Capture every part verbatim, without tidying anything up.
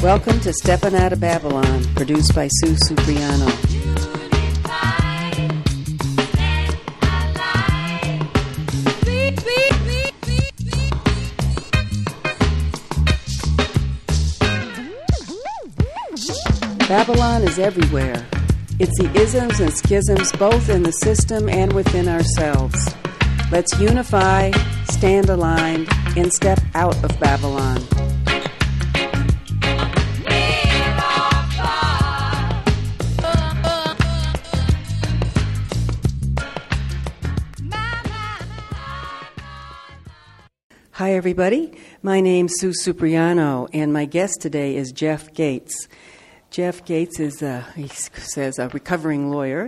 Welcome to Steppin' Out of Babylon, produced by Sue Supriano. Babylon is everywhere. It's the isms and schisms both in the system and within ourselves. Let's unify, stand aligned, and step out of Babylon. Hi, everybody. My name's Sue Supriano, and my guest today is Jeff Gates. Jeff Gates is, a, he says, a recovering lawyer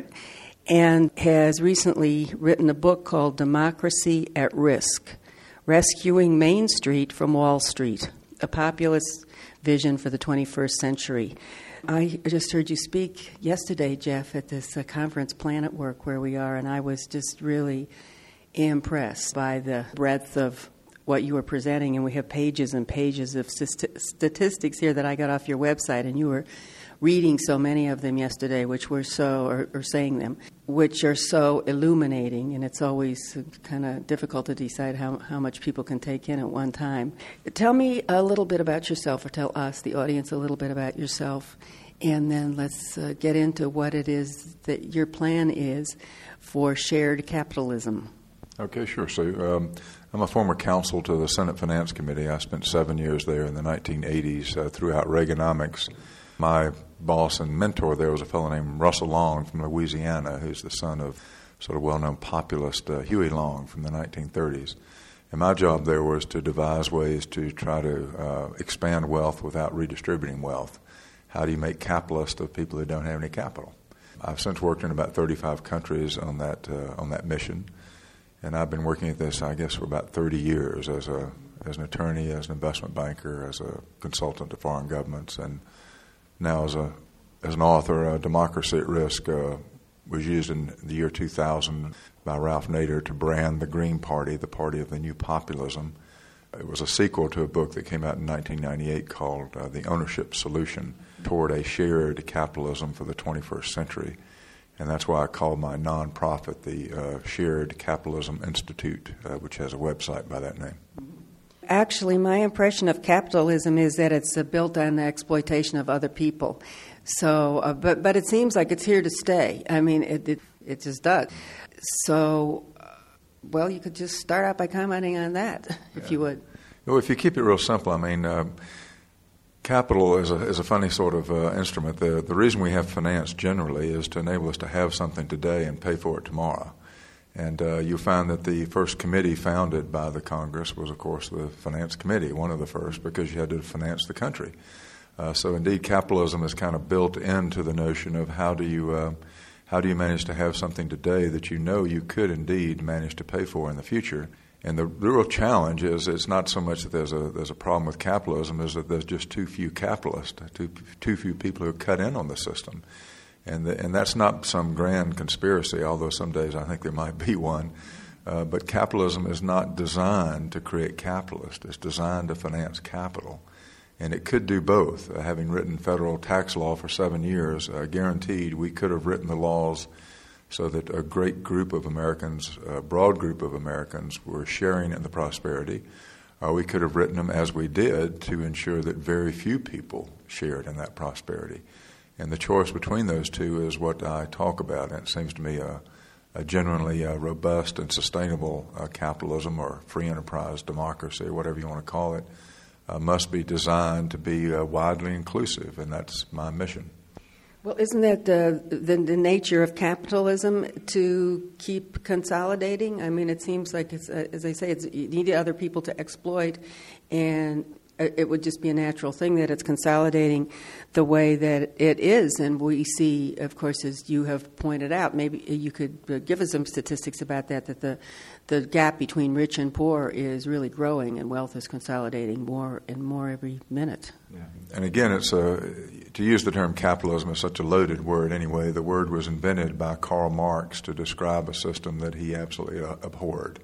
and has recently written a book called Democracy at Risk, Rescuing Main Street from Wall Street, a populist vision for the twenty-first century. I just heard you speak yesterday, Jeff, at this uh, conference, Planet Work, where we are, and I was just really impressed by the breadth of what you were presenting, and we have pages and pages of st- statistics here that I got off your website, and you were reading so many of them yesterday, which were so, or, or saying them, which are so illuminating, and it's always kind of difficult to decide how, how much people can take in at one time. Tell me a little bit about yourself, or tell us, the audience, a little bit about yourself, and then let's uh, get into what it is that your plan is for shared capitalism. Okay, sure. So um, I'm a former counsel to the Senate Finance Committee. I spent seven years there in the nineteen eighties uh, throughout Reaganomics. My boss and mentor there was a fellow named Russell Long from Louisiana, who's the son of sort of well-known populist uh, Huey Long from the nineteen thirties. And my job there was to devise ways to try to uh, expand wealth without redistributing wealth. How do you make capitalists of people who don't have any capital? I've since worked in about thirty-five countries on that uh, on that mission. And I've been working at this, I guess, for about thirty years as a as an attorney, as an investment banker, as a consultant to foreign governments, and now as a as an author. uh, Democracy at Risk uh, was used in the year two thousand by Ralph Nader to brand the Green Party, the party of the new populism. It was a sequel to a book that came out in nineteen ninety-eight called uh, The Ownership Solution, toward a shared capitalism for the twenty-first century. And that's why I call my nonprofit the uh, Shared Capitalism Institute, uh, which has a website by that name. Actually, my impression of capitalism is that it's uh, built on the exploitation of other people. So, uh, but but it seems like it's here to stay. I mean, it it, it just does. So, uh, well, you could just start out by commenting on that, if yeah. you would. Well, if you keep it real simple, I mean, uh, capital is a is a funny sort of uh, instrument. The the reason we have finance generally is to enable us to have something today and pay for it tomorrow. And uh, you'll find that the first committee founded by the Congress was, of course, the Finance Committee, one of the first, because you had to finance the country. Uh, so, indeed, capitalism is kind of built into the notion of how do you uh, how do you manage to have something today that you know you could indeed manage to pay for in the future. And the real challenge is it's not so much that there's a there's a problem with capitalism, is that there's just too few capitalists, too too few people who cut in on the system. And the, and that's not some grand conspiracy, although some days I think there might be one. Uh, but capitalism is not designed to create capitalists. It's designed to finance capital. And it could do both. Uh, having written federal tax law for seven years, uh, guaranteed we could have written the laws so that a great group of Americans, a broad group of Americans, were sharing in the prosperity. Or we could have written them as we did to ensure that very few people shared in that prosperity. And the choice between those two is what I talk about. And it seems to me a, a genuinely uh, robust and sustainable uh, capitalism or free enterprise democracy, or whatever you want to call it, uh, must be designed to be uh, widely inclusive. And that's my mission. Well, isn't that uh, the, the nature of capitalism, to keep consolidating? I mean, it seems like, it's, uh, as I say, it's, you need other people to exploit, and it would just be a natural thing that it's consolidating the way that it is. And we see, of course, as you have pointed out, maybe you could give us some statistics about that, that the, the gap between rich and poor is really growing and wealth is consolidating more and more every minute. Yeah. And again, it's a, to use the term capitalism is such a loaded word anyway. The word was invented by Karl Marx to describe a system that he absolutely abhorred.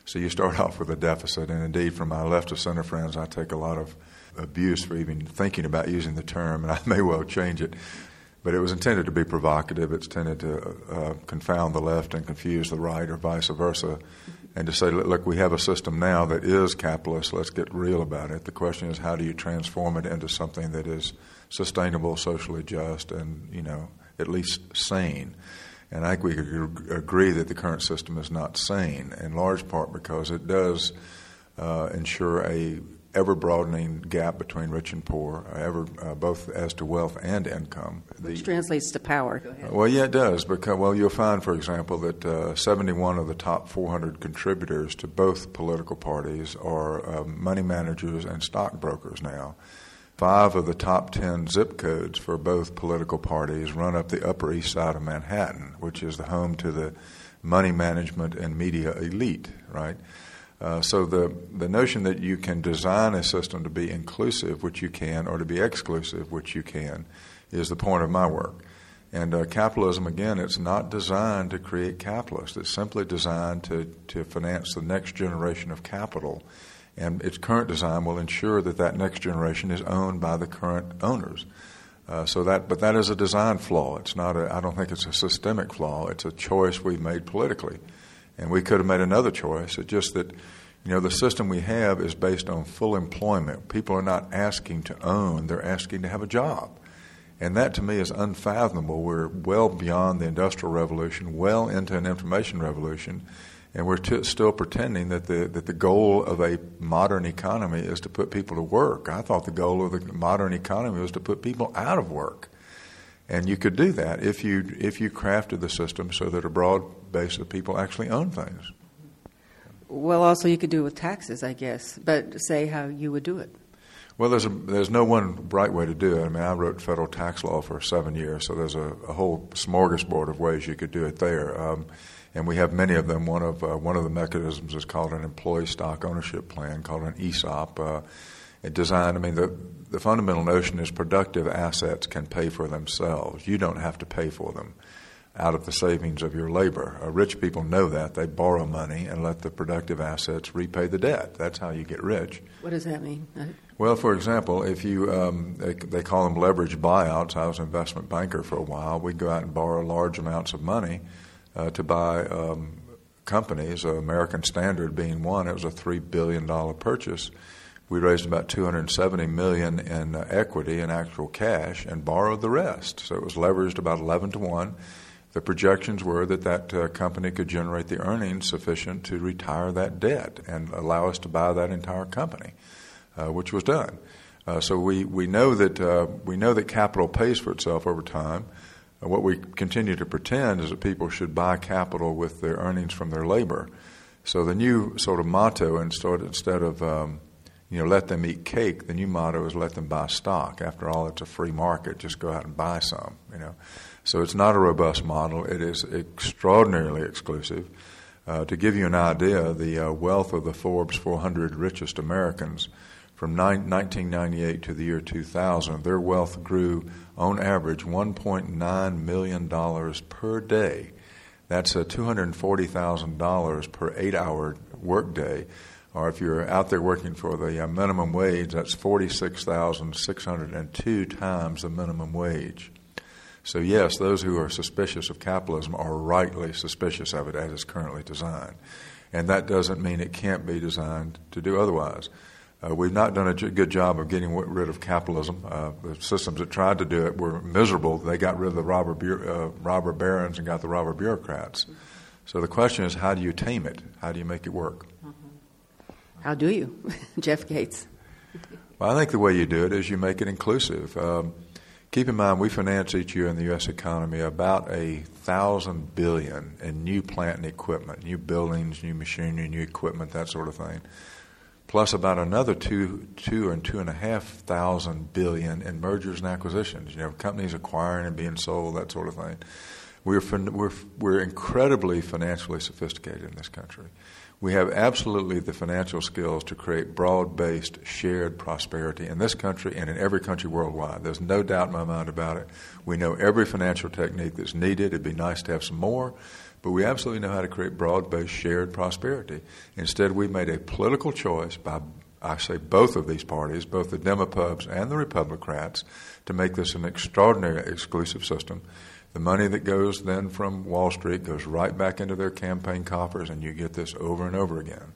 So you start off with a deficit, and indeed from my left of center friends, I take a lot of abuse for even thinking about using the term, and I may well change it. But it was intended to be provocative. It's intended to uh, confound the left and confuse the right, or vice versa, and to say, look, we have a system now that is capitalist. Let's get real about it. The question is, how do you transform it into something that is sustainable, socially just, and, you know, at least sane? And I think we could agree that the current system is not sane, in large part because it does uh, ensure a ever-broadening gap between rich and poor, uh, ever uh, both as to wealth and income. Which the, translates to power. Go ahead. Well, yeah, it does. Because, well, you'll find, for example, that uh, seventy-one of the top four hundred contributors to both political parties are uh, money managers and stockbrokers now. Five of the top ten zip codes for both political parties run up the Upper East Side of Manhattan, which is the home to the money management and media elite, right? Uh, so the, the notion that you can design a system to be inclusive, which you can, or to be exclusive, which you can, is the point of my work. And uh, capitalism, again, it's not designed to create capitalists. It's simply designed to, to finance the next generation of capital. And its current design will ensure that that next generation is owned by the current owners. Uh, so that, but that is a design flaw. It's not a, I don't think it's a systemic flaw. It's a choice we've made politically. And we could have made another choice. It's just that, you know, the system we have is based on full employment. People are not asking to own, they're asking to have a job. And that to me is unfathomable. We're well beyond the Industrial Revolution, well into an information revolution, and we're t- still pretending that the that the goal of a modern economy is to put people to work. I thought the goal of the modern economy was to put people out of work. And you could do that if you if you crafted the system so that a broad base of people actually own things. Well, also you could do it with taxes, I guess, but say how you would do it. Well, there's a, there's no one right way to do it. I mean, I wrote federal tax law for seven years, so there's a, a whole smorgasbord of ways you could do it there, um, and we have many of them. One of uh, one of the mechanisms is called an employee stock ownership plan, called an E S O P. Uh, it designed. I mean, the the fundamental notion is productive assets can pay for themselves. You don't have to pay for them out of the savings of your labor. Uh, rich people know that. They borrow money and let the productive assets repay the debt. That's how you get rich. What does that mean? Well, for example, if you, um, they, they call them leverage buyouts. I was an investment banker for a while. We'd go out and borrow large amounts of money uh, to buy um, companies, uh, American Standard being one. It was a three billion dollars purchase. We raised about two hundred seventy million dollars in uh, equity and actual cash and borrowed the rest. So it was leveraged about eleven to one. The projections were that that uh, company could generate the earnings sufficient to retire that debt and allow us to buy that entire company, uh, which was done. Uh, so we, we know that uh, we know that capital pays for itself over time. Uh, what we continue to pretend is that people should buy capital with their earnings from their labor. So the new sort of motto, instead instead of um, you know let them eat cake, the new motto is let them buy stock. After all, it's a free market. Just go out and buy some. You know. So it's not a robust model. It is extraordinarily exclusive. Uh, to give you an idea, the uh, wealth of the Forbes four hundred richest Americans from nine, nineteen ninety-eight to the year two thousand, their wealth grew on average one point nine million dollars per day. That's uh, two hundred forty thousand dollars per eight-hour workday. Or if you're out there working for the uh, minimum wage, that's forty-six thousand six hundred two times the minimum wage. So yes, those who are suspicious of capitalism are rightly suspicious of it as it's currently designed. And that doesn't mean it can't be designed to do otherwise. Uh, we've not done a good job of getting rid of capitalism. Uh, the systems that tried to do it were miserable. They got rid of the robber, bu- uh, robber barons and got the robber bureaucrats. So the question is, how do you tame it? How do you make it work? How do you? Jeff Gates. Well, I think the way you do it is you make it inclusive. Um, Keep in mind, we finance each year in the U S economy about a thousand billion in new plant and equipment, new buildings, new machinery, new equipment, that sort of thing, plus about another two, two and two and a half thousand billion in mergers and acquisitions. You know, companies acquiring and being sold, that sort of thing. We're we're we're incredibly financially sophisticated in this country. We have absolutely the financial skills to create broad-based shared prosperity in this country and in every country worldwide. There's no doubt in my mind about it. We know every financial technique that's needed. It'd be nice to have some more, but we absolutely know how to create broad-based shared prosperity. Instead, we made a political choice by, I say, both of these parties, both the Demopubs and the Republicrats, to make this an extraordinary exclusive system. The money that goes then from Wall Street goes right back into their campaign coffers, and you get this over and over again.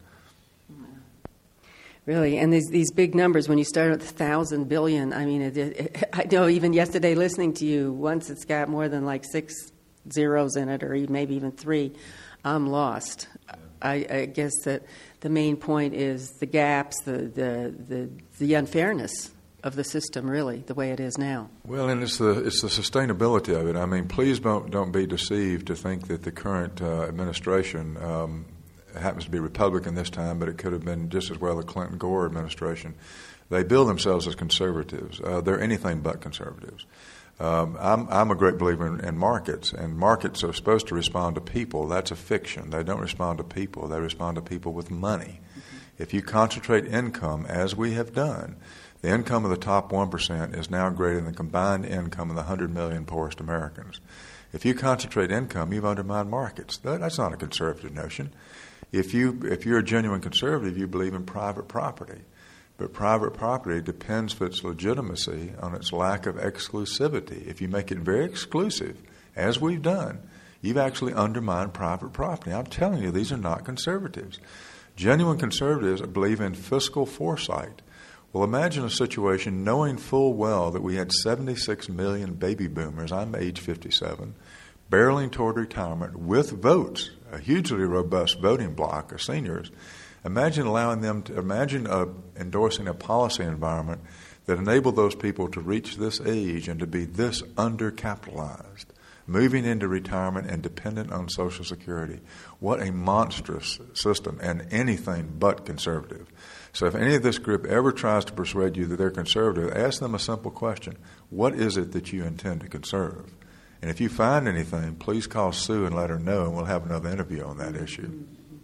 Really, and these these big numbers, when you start at a thousand billion, I mean, it, it, I know even yesterday listening to you, once it's got more than like six zeros in it, or maybe even three, I'm lost. I, I guess that the main point is the gaps, the, the the the unfairness of the system, really, the way it is now. Well, and it's the it's the sustainability of it. I mean, please don't don't be deceived to think that the current uh, administration um, happens to be Republican this time, but it could have been just as well the Clinton-Gore administration. They bill themselves as conservatives. Uh, they're anything but conservatives. Um, I'm, I'm a great believer in, in markets, and markets are supposed to respond to people. That's a fiction. They don't respond to people. They respond to people with money. Mm-hmm. If you concentrate income, as we have done, the income of the top one percent is now greater than the combined income of the one hundred million poorest Americans. If you concentrate income, you've undermined markets. That's not a conservative notion. If you if you're a genuine conservative, you believe in private property. But private property depends for its legitimacy on its lack of exclusivity. If you make it very exclusive, as we've done, you've actually undermined private property. I'm telling you, these are not conservatives. Genuine conservatives believe in fiscal foresight. Well, imagine a situation knowing full well that we had seventy-six million baby boomers, I'm age fifty-seven, barreling toward retirement with votes, a hugely robust voting bloc of seniors. Imagine allowing them to, imagine uh, endorsing a policy environment that enabled those people to reach this age and to be this undercapitalized, moving into retirement and dependent on Social Security. What a monstrous system, and anything but conservative. So if any of this group ever tries to persuade you that they're conservative, ask them a simple question. What is it that you intend to conserve? And if you find anything, please call Sue and let her know, and we'll have another interview on that issue.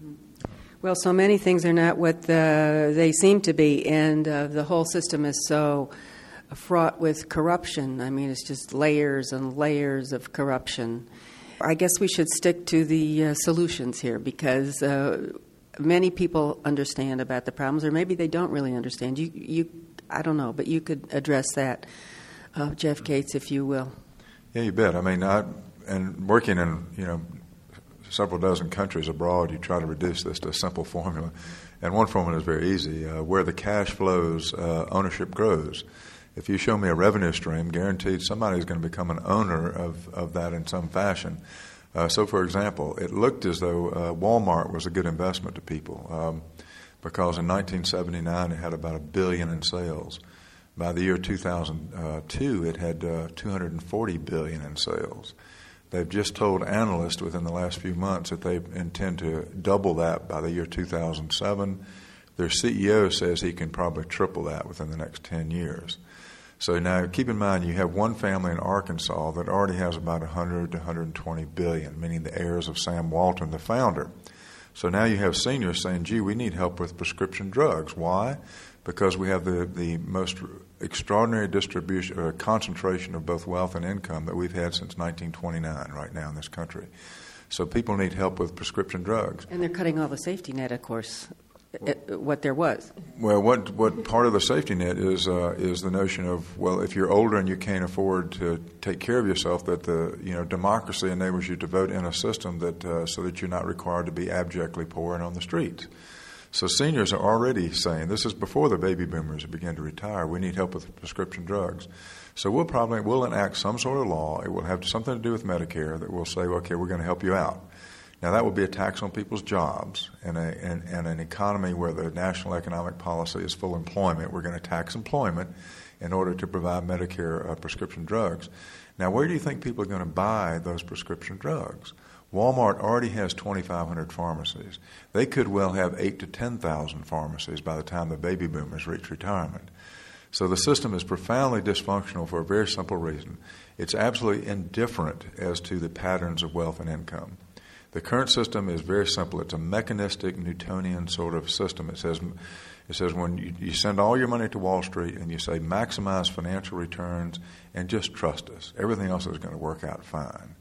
Well, so many things are not what the, they seem to be, and uh, the whole system is so fraught with corruption. I mean, it's just layers and layers of corruption. I guess we should stick to the uh, solutions here, because uh, many people understand about the problems, or maybe they don't really understand. You, you, I don't know, but you could address that, uh, Jeff Gates, if you will. Yeah, you bet. I mean, I, and working in, you know, several dozen countries abroad, you try to reduce this to a simple formula. And one formula is very easy. Uh, where the cash flows, uh, ownership grows. If you show me a revenue stream, guaranteed somebody's going to become an owner of, of that in some fashion. Uh, so, for example, it looked as though uh, Walmart was a good investment to people um, because in nineteen seventy-nine it had about a billion in sales. By the year two thousand two, it had uh, two hundred forty billion in sales. They've just told analysts within the last few months that they intend to double that by the year two thousand seven. Their C E O says he can probably triple that within the next ten years. So now keep in mind you have one family in Arkansas that already has about one hundred to one hundred twenty billion, meaning the heirs of Sam Walton, the founder. So now you have seniors saying, gee, we need help with prescription drugs. Why? Because we have the, the most extraordinary distribution or concentration of both wealth and income that we've had since nineteen twenty-nine right now in this country. So people need help with prescription drugs. And they're cutting all the safety net, of course, what there was. Well, what what part of the safety net is uh, is the notion of, well, if you're older and you can't afford to take care of yourself, that the you know democracy enables you to vote in a system that uh, so that you're not required to be abjectly poor and on the streets. So seniors are already saying, this is before the baby boomers begin to retire, we need help with prescription drugs. So we'll probably, we'll enact some sort of law, it will have something to do with Medicare, that will say, okay, we're going to help you out. Now that will be a tax on people's jobs. In, a, in, in an economy where the national economic policy is full employment, we're going to tax employment in order to provide Medicare uh, prescription drugs. Now where do you think people are going to buy those prescription drugs? Walmart already has twenty-five hundred pharmacies. They could well have eight to ten thousand pharmacies by the time the baby boomers reach retirement. So the system is profoundly dysfunctional for a very simple reason. It's absolutely indifferent as to the patterns of wealth and income. The current system is very simple. It's a mechanistic Newtonian sort of system. It says, it says when you, you send all your money to Wall Street and you say maximize financial returns and just trust us, everything else is going to work out fine.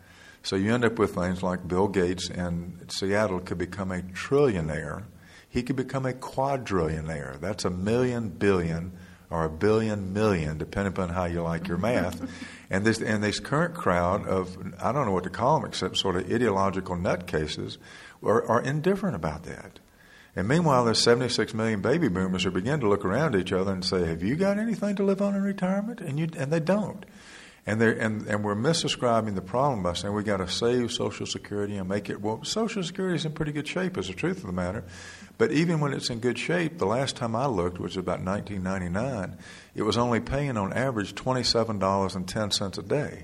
So you end up with things like Bill Gates in Seattle could become a trillionaire. He could become a quadrillionaire. That's a million billion or a billion million, depending upon how you like your math. And this and this current crowd of, I don't know what to call them except sort of ideological nutcases, are, are indifferent about that. And meanwhile, there's seventy-six million baby boomers who begin to look around at each other and say, have you got anything to live on in retirement? And you and they don't. And they and, and we're misdescribing the problem by saying we've got to save Social Security and make it, well, Social Security is in pretty good shape is the truth of the matter. But even when it's in good shape, the last time I looked, which was about nineteen ninety-nine, it was only paying on average twenty-seven dollars and ten cents a day.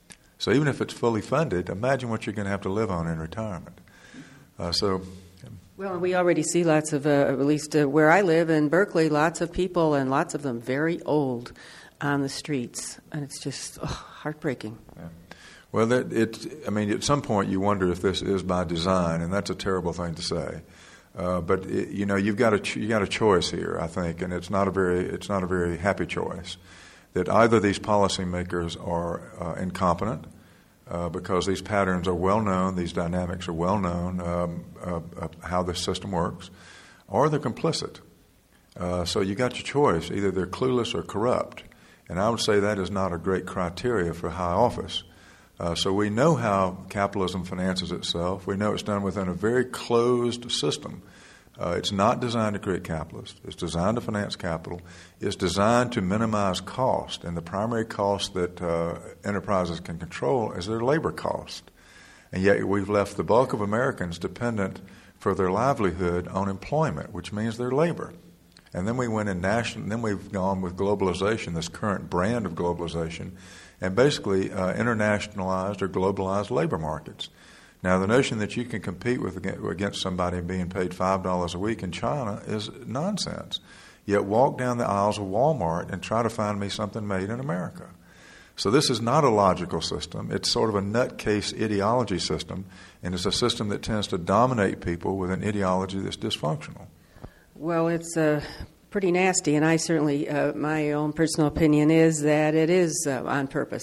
So even if it's fully funded, imagine what you're going to have to live on in retirement. Uh, so... Well, we already see lots of, uh, at least uh, where I live in Berkeley, lots of people, and lots of them very old, on the streets, and it's just oh, heartbreaking. Yeah. Well, that it. I mean, at some point you wonder if this is by design, and that's a terrible thing to say. Uh, but it, you know, you've got a ch- you got a choice here, I think, and it's not a very it's not a very happy choice. That either these policymakers are uh, incompetent. Uh, because these patterns are well known, these dynamics are well known, um, uh, uh, how the system works, or they're complicit. Uh, so you got your choice. Either they're clueless or corrupt. And I would say that is not a great criteria for high office. Uh, so we know how capitalism finances itself. We know it's done within a very closed system. Uh, it's not designed to create capitalists. It's designed to finance capital. It's designed to minimize cost. And the primary cost that uh, enterprises can control is their labor cost. And yet we've left the bulk of Americans dependent for their livelihood on employment, which means their labor. And then we went in national. Then we've gone with globalization, this current brand of globalization, and basically uh, internationalized or globalized labor markets. Now, the notion that you can compete with against somebody being paid five dollars a week in China is nonsense. Yet walk down the aisles of Walmart and try to find me something made in America. So this is not a logical system. It's sort of a nutcase ideology system, and it's a system that tends to dominate people with an ideology that's dysfunctional. Well, it's uh, pretty nasty, and I certainly, uh, my own personal opinion is that it is uh, on purpose.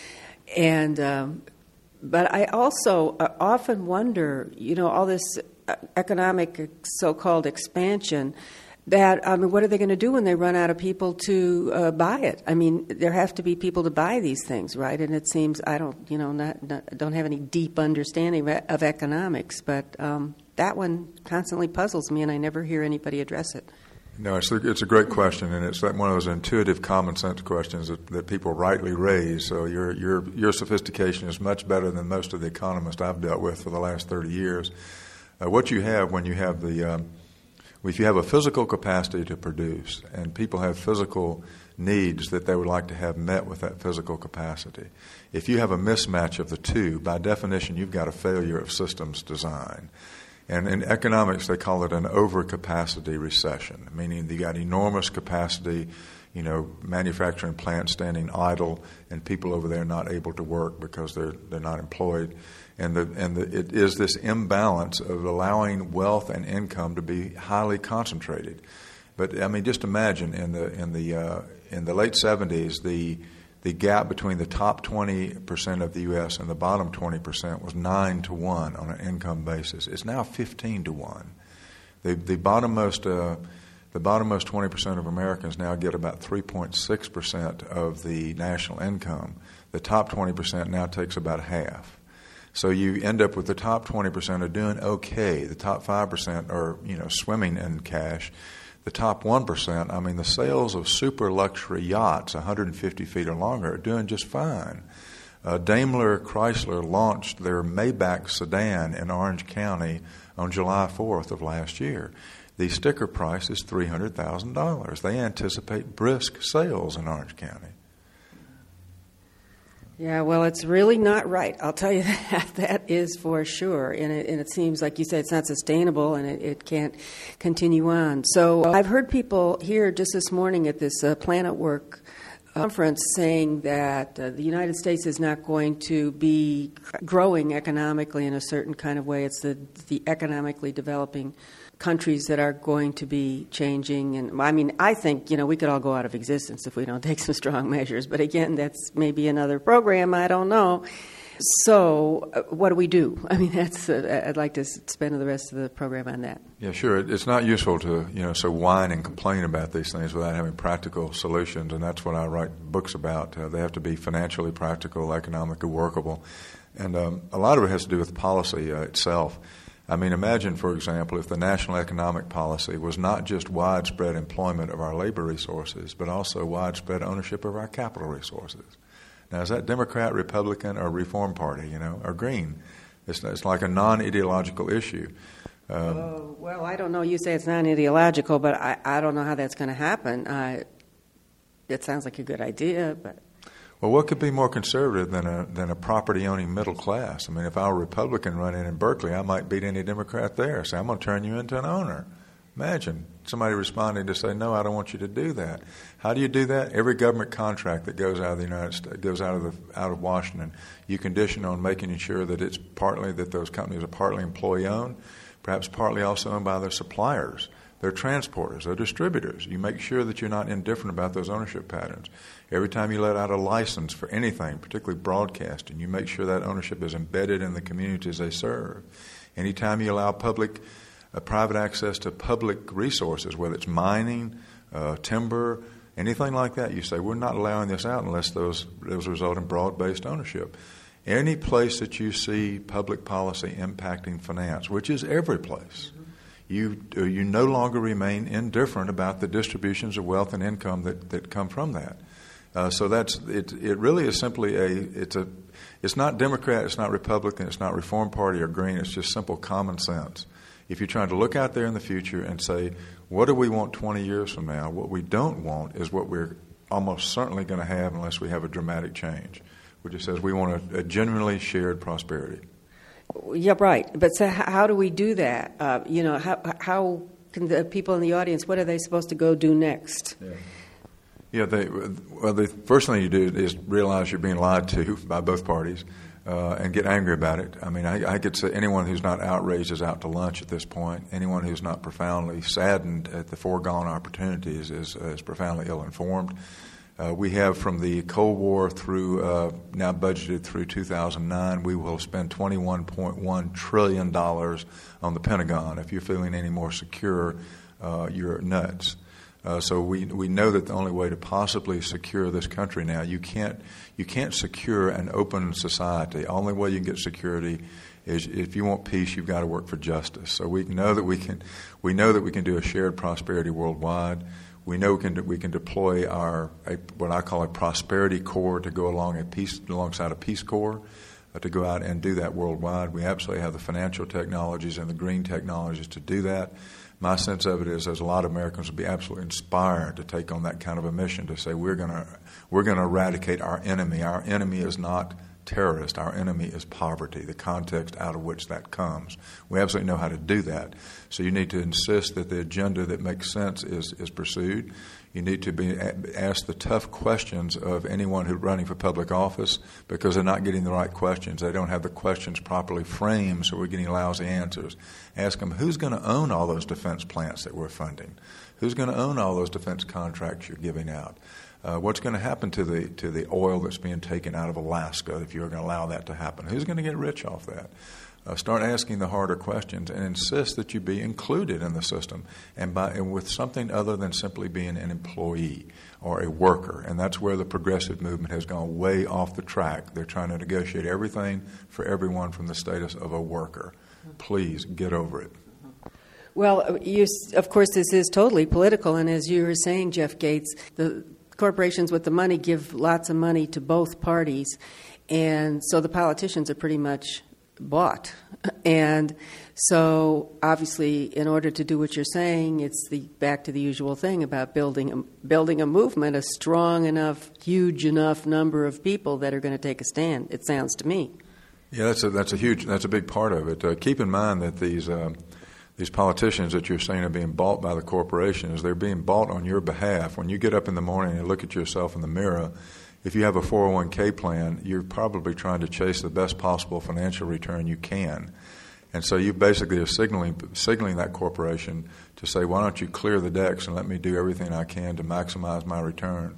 And um, but I also uh, often wonder, you know, all this uh, economic so-called expansion, that, I mean, what are they going to do when they run out of people to uh, buy it? I mean, there have to be people to buy these things, right? And it seems, I don't, you know, not, not don't have any deep understanding of, of economics, but um, that one constantly puzzles me, and I never hear anybody address it. No, it's a, it's a great question, and it's like one of those intuitive, common sense questions that, that people rightly raise. So your your your sophistication is much better than most of the economists I've dealt with for the last thirty years. Uh, what you have when you have the um, if you have a physical capacity to produce, and people have physical needs that they would like to have met with that physical capacity, if you have a mismatch of the two, by definition, you've got a failure of systems design. And in economics, they call it an overcapacity recession, meaning you got enormous capacity, you know, manufacturing plants standing idle, and people over there not able to work because they're they're not employed, and the and the, it is this imbalance of allowing wealth and income to be highly concentrated. But I mean, just imagine in the in the uh, in the late seventies, the the gap between the top twenty percent of the U S and the bottom twenty percent was nine to one on an income basis. It's now fifteen to one. The the bottommost uh, the bottommost twenty percent of Americans now get about three point six percent of the national income. The top twenty percent now takes about half. So you end up with the top twenty percent are doing okay. The top five percent are, you know, swimming in cash. The top one percent, I mean, the sales of super luxury yachts, one hundred fifty feet or longer, are doing just fine. Uh, Daimler Chrysler launched their Maybach sedan in Orange County on July fourth of last year. The sticker price is three hundred thousand dollars. They anticipate brisk sales in Orange County. Yeah, well, it's really not right. I'll tell you that. That is for sure. And it, and it seems, like you said, it's not sustainable, and it, it can't continue on. So uh, I've heard people here just this morning at this uh, Planet Work conference saying that uh, the United States is not going to be growing economically in a certain kind of way. It's the, the economically developing countries that are going to be changing. And I mean, I think, you know, we could all go out of existence if we don't take some strong measures. But again, that's maybe another program. I don't know. So, uh, what do we do? I mean, that's. Uh, I'd like to spend the rest of the program on that. Yeah, sure. It, it's not useful to you know so whine and complain about these things without having practical solutions, and that's what I write books about. Uh, they have to be financially practical, economically workable, and um, a lot of it has to do with policy uh, itself. I mean, imagine, for example, if the national economic policy was not just widespread employment of our labor resources, but also widespread ownership of our capital resources. Now, is that Democrat, Republican, or Reform Party, you know, or Green? It's, it's like a non-ideological issue. Um, oh, well, I don't know. You say it's non-ideological, but I, I don't know how that's going to happen. Uh, it sounds like a good idea, but... Well, what could be more conservative than a than a property-owning middle class? I mean, if I were a Republican running in Berkeley, I might beat any Democrat there. Say, I'm going to turn you into an owner. Imagine somebody responding to say, no, I don't want you to do that. How do you do that? Every government contract that goes out of the United States, goes out of the out of Washington, you condition on making sure that it's partly that those companies are partly employee-owned, perhaps partly also owned by their suppliers, their transporters, their distributors. You make sure that you're not indifferent about those ownership patterns. Every time you let out a license for anything, particularly broadcasting, you make sure that ownership is embedded in the communities they serve. Anytime you allow public Uh, private access to public resources, whether it's mining, uh, timber, anything like that, you say, we're not allowing this out unless those, those result in broad-based ownership. Any place that you see public policy impacting finance, which is every place, you uh, you no longer remain indifferent about the distributions of wealth and income that, that come from that. Uh, so that's it. It really is simply a it's a it's not Democrat, it's not Republican, it's not Reform Party or Green. It's just simple common sense. If you're trying to look out there in the future and say, what do we want twenty years from now? What we don't want is what we're almost certainly going to have unless we have a dramatic change, which says we want a, a genuinely shared prosperity. Yeah, right. But so how do we do that? Uh, you know, how how can the people in the audience, what are they supposed to go do next? Yeah. Yeah, they, well, the first thing you do is realize you're being lied to by both parties. Uh, and get angry about it. I mean, I, I could say anyone who's not outraged is out to lunch at this point. Anyone who's not profoundly saddened at the foregone opportunities is, is profoundly ill-informed. Uh, we have from the Cold War through, uh, now budgeted through two thousand nine, we will spend twenty-one point one trillion dollars on the Pentagon. If you're feeling any more secure, uh, you're nuts. Uh, so we we know that the only way to possibly secure this country now, you can't you can't secure an open society. The only way you can get security is if you want peace, you've got to work for justice. So we know that we can we know that we can do a shared prosperity worldwide. We know we can we can deploy our a, what I call a prosperity corps to go along a peace alongside a peace corps uh, to go out and do that worldwide. We absolutely have the financial technologies and the green technologies to do that. My sense of it is, as a lot of Americans would be absolutely inspired to take on that kind of a mission to say we're going to we're going to eradicate our enemy. Our enemy is not terrorist. Our enemy is poverty, the context out of which that comes. We absolutely know how to do that. So you need to insist that the agenda that makes sense is, is pursued. You need to be asked the tough questions of anyone who's running for public office because they're not getting the right questions. They don't have the questions properly framed, so we're getting lousy answers. Ask them, who's going to own all those defense plants that we're funding? Who's going to own all those defense contracts you're giving out? Uh, what's going to happen to the to the oil that's being taken out of Alaska if you're going to allow that to happen? Who's going to get rich off that? Uh, start asking the harder questions and insist that you be included in the system and, by, and with something other than simply being an employee or a worker. And that's where the progressive movement has gone way off the track. They're trying to negotiate everything for everyone from the status of a worker. Please get over it. Well, you, of course, this is totally political. And as you were saying, Jeff Gates, the corporations with the money give lots of money to both parties. And so the politicians are pretty much bought. And so obviously in order to do what you're saying, it's the back to the usual thing about building a, building a movement, a strong enough, huge enough number of people that are going to take a stand, it sounds to me. Yeah, that's a, that's a huge, that's a big part of it. Uh, keep in mind that these um, these politicians that you're saying are being bought by the corporations, they're being bought on your behalf. When you get up in the morning and look at yourself in the mirror, if you have a four oh one k plan, you're probably trying to chase the best possible financial return you can. And so you basically are signaling signaling that corporation to say, why don't you clear the decks and let me do everything I can to maximize my returns?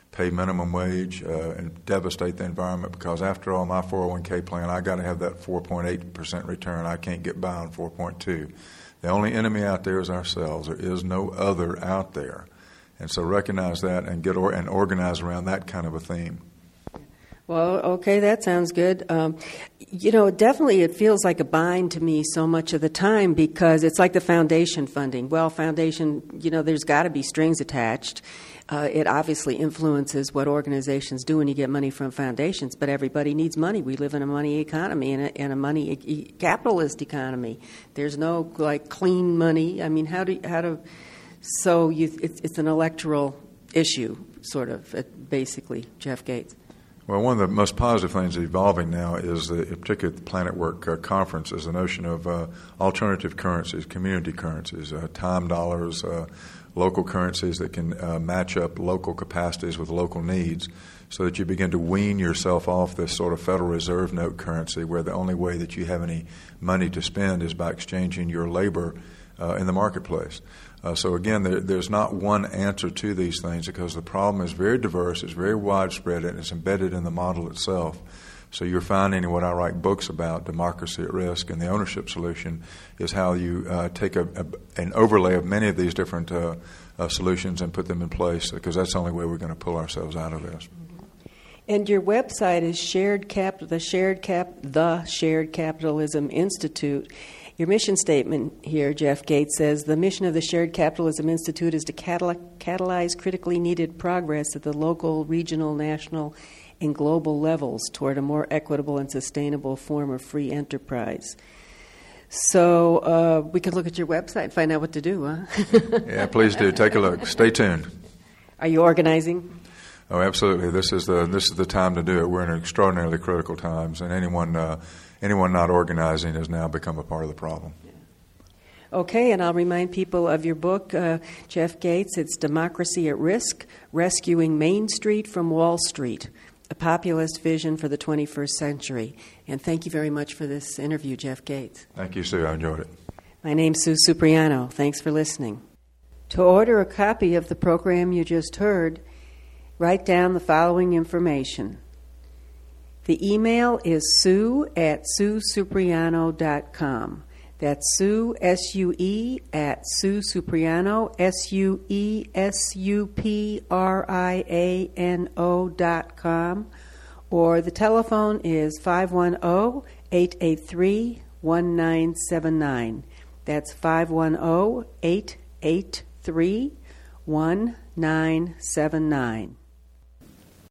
pay minimum wage, uh, and devastate the environment, because after all, my four oh one k plan, I got to have that four point eight percent return. I can't get by on four point two. The only enemy out there is ourselves. There is no other out there. And so recognize that and get or, and organize around that kind of a theme. Well, okay, that sounds good. Um, you know, definitely it feels like a bind to me so much of the time, because it's like the foundation funding. Well, foundation, you know, there's got to be strings attached. Uh, it obviously influences what organizations do when you get money from foundations, but everybody needs money. We live in a money economy and a, and a money e- capitalist economy. There's no, like, clean money. I mean, how do how do so you? It's, it's an electoral issue, sort of, basically, Jeff Gates. Well, one of the most positive things evolving now is, the, particularly at the Planet Work uh, conference, is the notion of uh, alternative currencies, community currencies, uh, time dollars, uh, local currencies that can uh, match up local capacities with local needs, so that you begin to wean yourself off this sort of Federal Reserve note currency, where the only way that you have any money to spend is by exchanging your labor uh, in the marketplace. Uh, so again, there, there's not one answer to these things, because the problem is very diverse, it's very widespread, and it's embedded in the model itself. So you're finding what I write books about, Democracy at Risk, and the ownership solution is how you uh, take a, a, an overlay of many of these different uh, uh, solutions and put them in place, because that's the only way we're going to pull ourselves out of this. And your website is Shared Cap, the Shared Cap, the Shared Capitalism Institute. Your mission statement here, Jeff Gates, says, the mission of the Shared Capitalism Institute is to catal- catalyze critically needed progress at the local, regional, national, and global levels toward a more equitable and sustainable form of free enterprise. So uh, we can look at your website and find out what to do, huh? Yeah, please do. Take a look. Stay tuned. Are you organizing? Oh, absolutely. This is the this is the time to do it. We're in extraordinarily critical times, and anyone uh, anyone not organizing has now become a part of the problem. Okay, and I'll remind people of your book, uh, Jeff Gates. It's Democracy at Risk, Rescuing Main Street from Wall Street, a populist vision for the twenty-first century. And thank you very much for this interview, Jeff Gates. Thank you, Sue. I enjoyed it. My name's Sue Cipriano. Thanks for listening. To order a copy of the program you just heard, write down the following information. The email is sue at sue cipriano dot com. That's Sue, S U E, at Sue Cipriano, S U E S U P R I A N O dot com. Or the telephone is five one zero, eight eight three, one nine seven nine. That's five one zero, eight eight three, one nine seven nine.